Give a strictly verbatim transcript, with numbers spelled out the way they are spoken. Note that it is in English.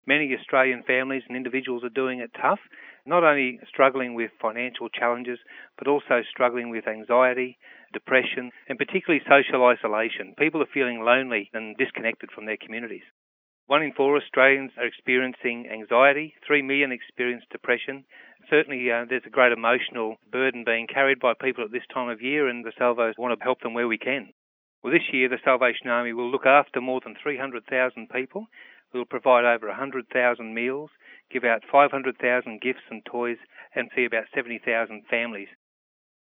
Many Australian families and individuals are doing it tough, not only struggling with financial challenges, but also struggling with anxiety, depression, and particularly social isolation. People are feeling lonely and disconnected from their communities. One in four Australians are experiencing anxiety, three million experience depression. Certainly uh, there's a great emotional burden being carried by people at this time of year, and the Salvos want to help them where we can. Well, this year the Salvation Army will look after more than three hundred thousand people. We'll provide over one hundred thousand meals, give out five hundred thousand gifts and toys, and see about seventy thousand families